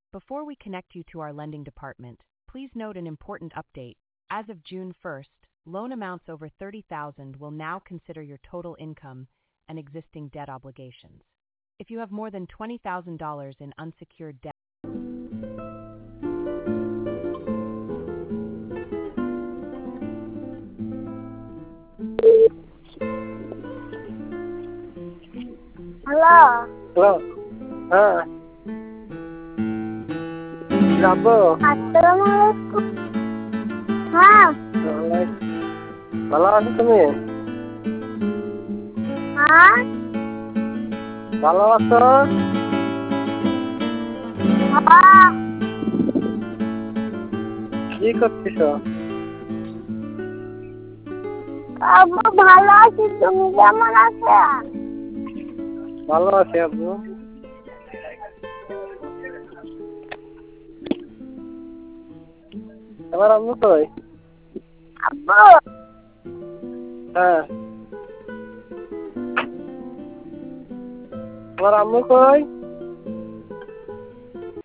Before we connect you to our lending department, please note an important update. As of June 1st, loan amounts over $30,000 will now consider your total income and existing debt obligations. If you have more than $20,000 in unsecured debt, Halo. Halo. Siapa? Assalamualaikum. Hah? ভালো আছো তুমি? হ্যাঁ? ভালো আছো? হ্যাঁ। কি করতেছো? আব্বু ভালো আছি, তুমি কেমন আছো? ভালো আছি আব্বু। আমার আম্মু কই? আব্বু হ্যাঁ। আমার আম্মু কই?